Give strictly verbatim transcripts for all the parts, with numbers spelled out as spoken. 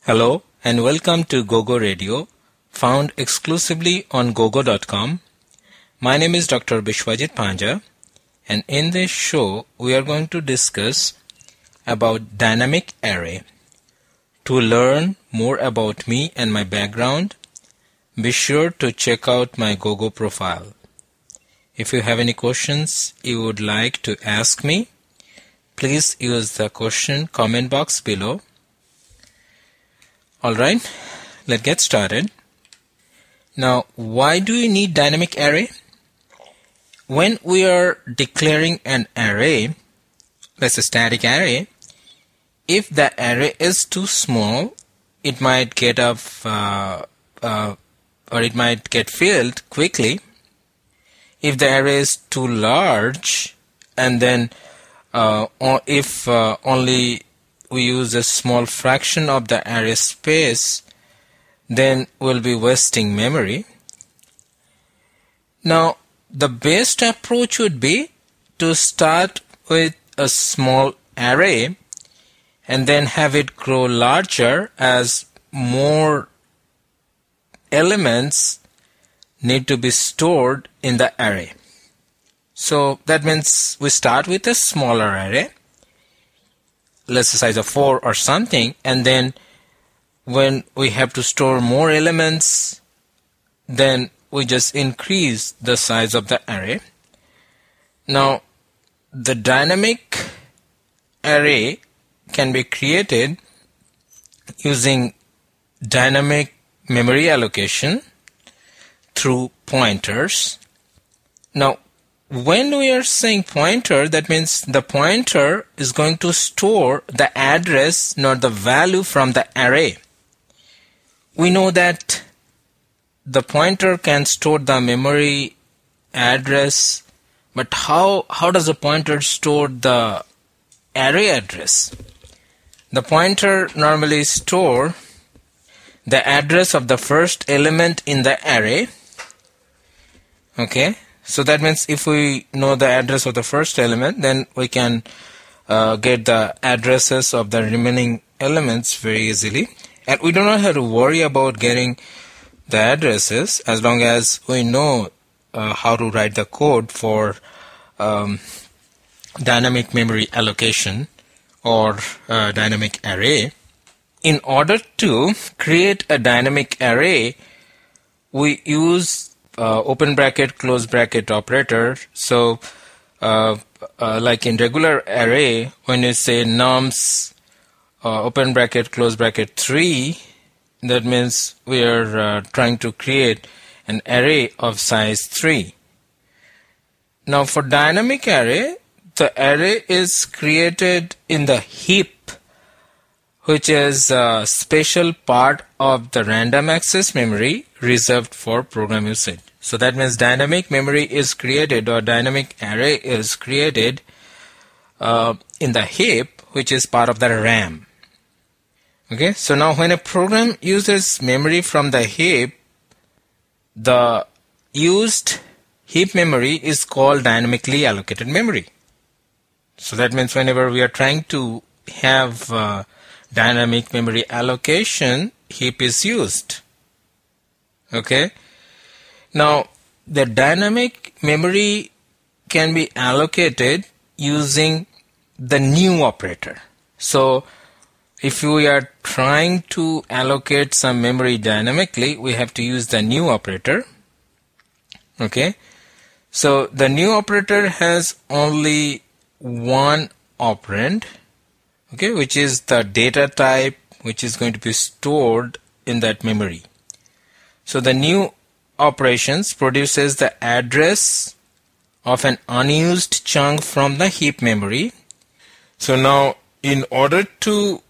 Hello and welcome to Gogo Radio, found exclusively on gogo dot com. My name is Doctor Bishwajit Panja, and in this show we are going to discuss about dynamic array. To learn more about me and my background, be sure to check out my Gogo profile. If you have any questions you would like to ask me, please use the question comment box below. Alright, let's get started. Now, why do you need dynamic array? When we are declaring an array, let's say static array, if the array is too small, it might get up uh, uh, or it might get filled quickly. If the array is too large, and then uh, or if uh, only we use a small fraction of the array space, then we'll be wasting memory. Now, the best approach would be to start with a small array and then have it grow larger as more elements need to be stored in the array. So that means we start with a smaller array, let's say size of four or something, and then when we have to store more elements, then we just increase the size of the array. Now, the dynamic array can be created using dynamic memory allocation through pointers. Now, when we are saying pointer, that means the pointer is going to store the address, not the value from the array. We know that the pointer can store the memory address, but how, how does the pointer store the array address? The pointer normally store the address of the first element in the array. Okay. So that means if we know the address of the first element, then we can uh, get the addresses of the remaining elements very easily. And we do not have to worry about getting the addresses as long as we know uh, how to write the code for um, dynamic memory allocation or uh, dynamic array. In order to create a dynamic array, we use Uh, open bracket, close bracket operator. So, uh, uh, like in regular array, when you say nums, uh, open bracket, close bracket three, that means we are uh, trying to create an array of size three. Now, for dynamic array, the array is created in the heap, which is a special part of the random access memory reserved for program usage. So that means dynamic memory is created, or dynamic array is created uh, in the heap, which is part of the RAM. Okay, so now when a program uses memory from the heap, the used heap memory is called dynamically allocated memory. So that means whenever we are trying to have uh, dynamic memory allocation, heap is used. Okay. Now, the dynamic memory can be allocated using the new operator. So, if we are trying to allocate some memory dynamically, we have to use the new operator. Okay. So, the new operator has only one operand, okay, which is the data type which is going to be stored in that memory. So the new operations produces the address of an unused chunk from the heap memory. So now, in order to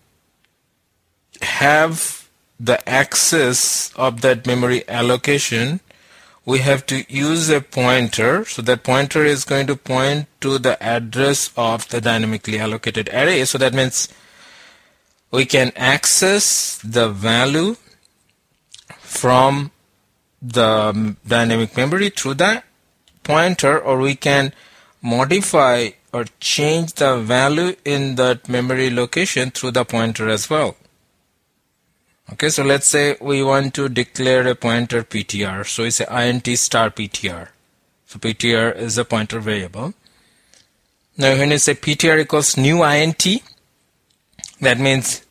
have the access of that memory allocation, we have to use a pointer. So that pointer is going to point to the address of the dynamically allocated array. So that means we can access the value from the dynamic memory through the pointer, or we can modify or change the value in that memory location through the pointer as well. Okay, so let's say we want to declare a pointer P T R. So we say int star P T R. So P T R is a pointer variable. Now when you say P T R equals new int, that means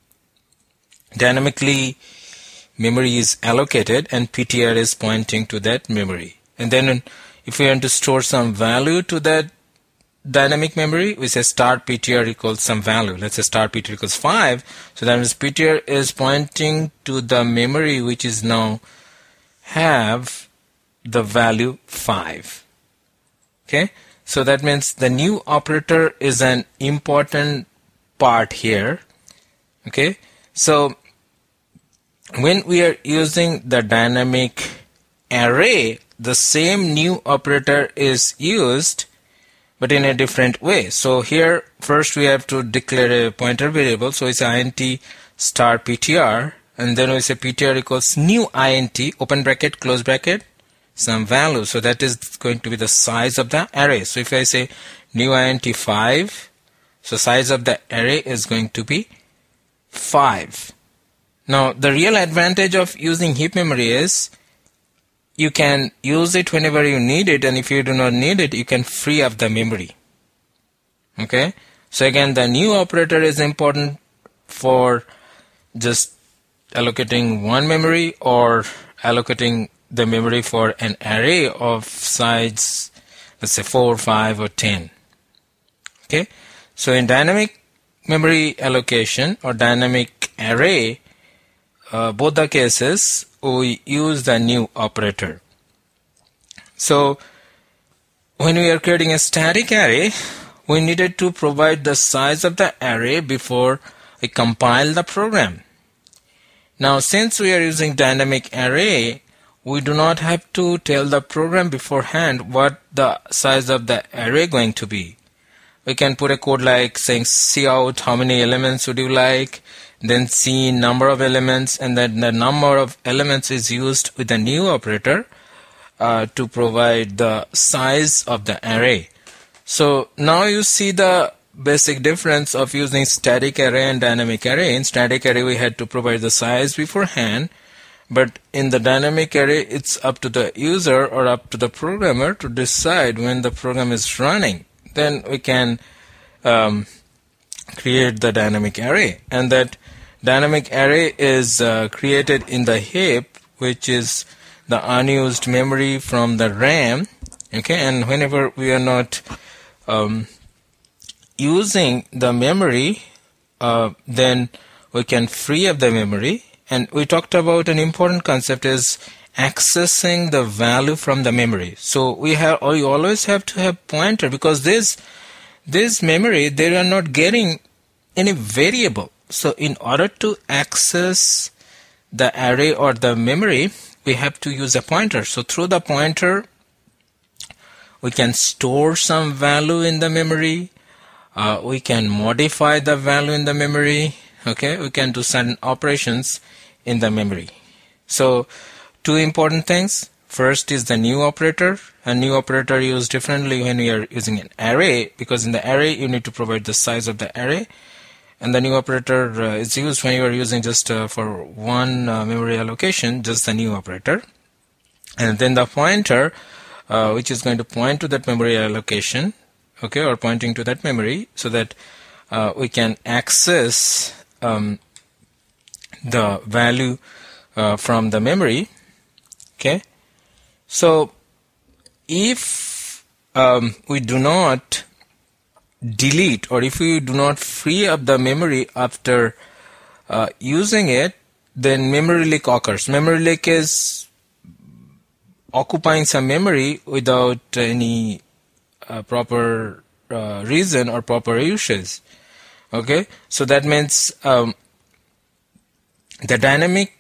dynamically memory is allocated and P T R is pointing to that memory. And then if we want to store some value to that dynamic memory, we say star P T R equals some value. Let's say star P T R equals five. So that means P T R is pointing to the memory which is now have the value five. Okay, so that means the new operator is an important part here. Okay, so when we are using the dynamic array, the same new operator is used, but in a different way. So here first we have to declare a pointer variable. So it's int star P T R, and then we say P T R equals new int, open bracket, close bracket, some value. So that is going to be the size of the array. So if I say new int five, so size of the array is going to be five. Now the real advantage of using heap memory is you can use it whenever you need it, and if you do not need it, you can free up the memory. Okay, so again, the new operator is important for just allocating one memory or allocating the memory for an array of size, let's say four, five, or ten. Okay, so in dynamic memory allocation or dynamic array, uh, both the cases we use the new operator. So when we are creating a static array, we needed to provide the size of the array before we compile the program. Now since we are using dynamic array, we do not have to tell the program beforehand what the size of the array going to be. We can put a code like saying cout how many elements would you like, then C number of elements, and then the number of elements is used with the new operator uh, to provide the size of the array. So now you see the basic difference of using static array and dynamic array. In static array we had to provide the size beforehand, but in the dynamic array it's up to the user or up to the programmer to decide when the program is running. Then we can um, create the dynamic array, and that dynamic array is uh, created in the heap, which is the unused memory from the RAM. Okay, and whenever we are not um, using the memory, uh, then we can free up the memory. And we talked about an important concept is accessing the value from the memory. So we have, or you always have to have pointer, because this this memory, they are not getting any variable. So in order to access the array or the memory, we have to use a pointer. So through the pointer, we can store some value in the memory. Uh, we can modify the value in the memory. Okay, we can do certain operations in the memory. So two important things. First is the new operator. A new operator used differently when we are using an array, because in the array you need to provide the size of the array, and the new operator uh, is used when you are using just uh, for one uh, memory allocation, just the new operator. And then the pointer, uh, which is going to point to that memory allocation, okay, or pointing to that memory, so that uh, we can access um, the value uh, from the memory. Okay, so if um, we do not delete, or if we do not free up the memory after uh, using it, then memory leak occurs. Memory leak is occupying some memory without any uh, proper uh, reason or proper usage. Okay, so that means um, the dynamic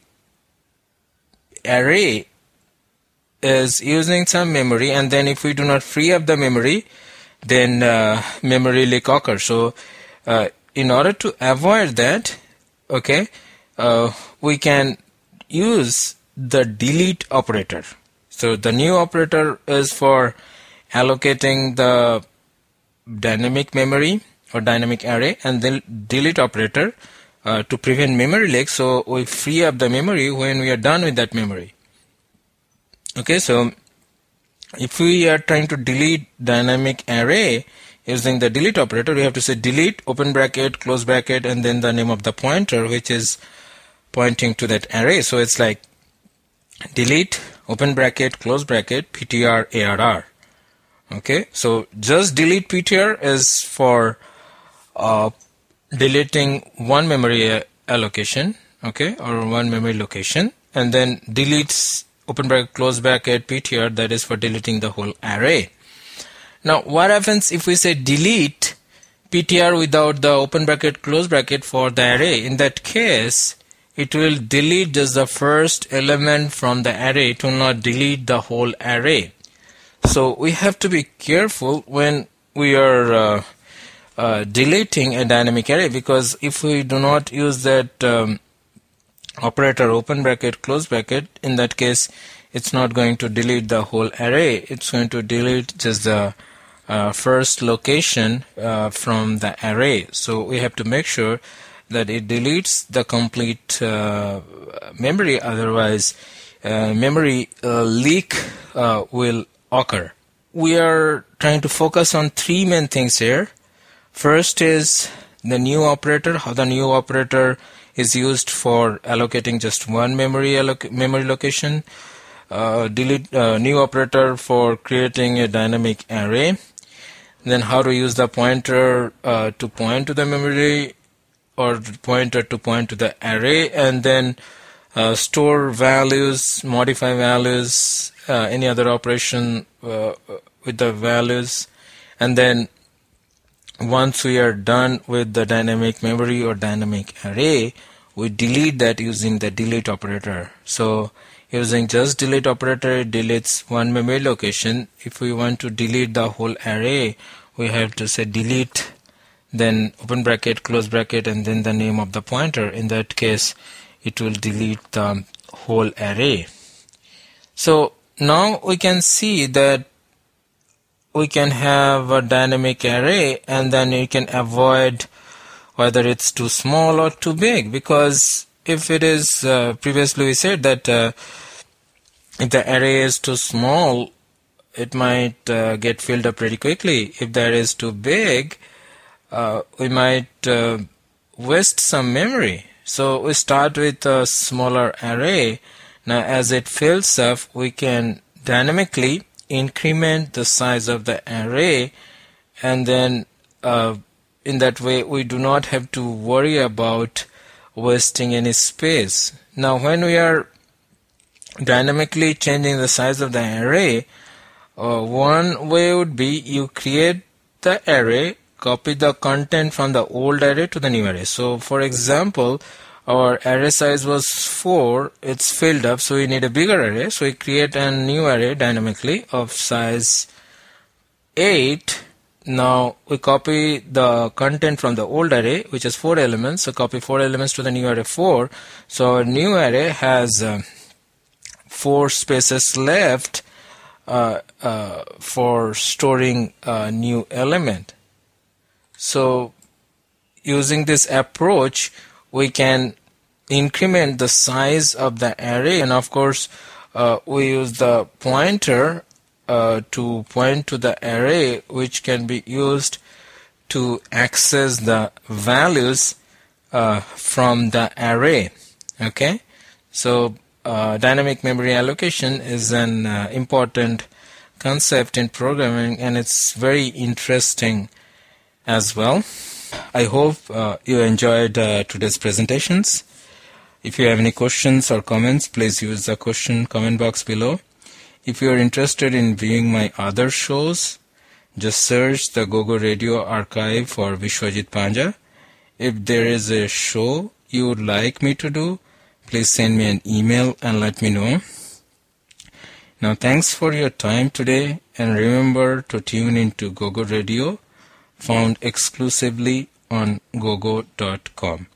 array is using some memory, and then if we do not free up the memory, then uh, memory leak occurs. So uh, in order to avoid that, okay, uh, we can use the delete operator. So the new operator is for allocating the dynamic memory or dynamic array, and the delete operator uh, to prevent memory leak, so we free up the memory when we are done with that memory. Okay, so if we are trying to delete dynamic array using the delete operator, we have to say delete open bracket close bracket and then the name of the pointer which is pointing to that array. So it's like delete open bracket close bracket ptr arr. Okay, so just delete ptr is for uh, deleting one memory allocation, okay, or one memory location, and then deletes open bracket close bracket ptr, that is for deleting the whole array. Now what happens if we say delete ptr without the open bracket close bracket for the array? In that case it will delete just the first element from the array, it will not delete the whole array. So we have to be careful when we are uh, uh, deleting a dynamic array, because if we do not use that um, operator open bracket close bracket, in that case it's not going to delete the whole array, it's going to delete just the uh, first location uh, from the array. So we have to make sure that it deletes the complete uh, memory, otherwise uh, memory uh, leak uh, will occur. We are trying to focus on three main things here. First is the new operator, how the new operator is used for allocating just one memory alloc memory location. Uh, delete uh, new operator for creating a dynamic array. Then how to use the pointer uh, to point to the memory, or pointer to point to the array, and then uh, store values, modify values, uh, any other operation uh, with the values, and then once we are done with the dynamic memory or dynamic array, we delete that using the delete operator. So using just delete operator, it deletes one memory location. If we want to delete the whole array, we have to say delete, then open bracket close bracket and then the name of the pointer. In that case it will delete the whole array. So now we can see that we can have a dynamic array, and then you can avoid whether it's too small or too big, because if it is uh, previously we said that uh, if the array is too small, it might uh, get filled up pretty quickly. If the array is too big, uh, we might uh, waste some memory. So we start with a smaller array. Now as it fills up, we can dynamically increment the size of the array, and then uh, in that way we do not have to worry about wasting any space. Now when we are dynamically changing the size of the array, uh, one way would be you create the array, copy the content from the old array to the new array. So for example, our array size was four, it's filled up, so we need a bigger array, so we create a new array dynamically of size eight. Now we copy the content from the old array, which is four elements, so copy four elements to the new array four. So our new array has uh, four spaces left uh, uh, for storing a new element. So using this approach, we can increment the size of the array, and of course uh, we use the pointer uh, to point to the array, which can be used to access the values uh, from the array. Okay, so uh, dynamic memory allocation is an uh, important concept in programming, and it's very interesting as well. I hope uh, you enjoyed uh, today's presentations. If you have any questions or comments, please use the question comment box below. If you are interested in viewing my other shows, just search the Gogo Radio archive for Vishwajit Panja. If there is a show you would like me to do, please send me an email and let me know. Now thanks for your time today, and remember to tune into Gogo Radio, found exclusively on gogo dot com.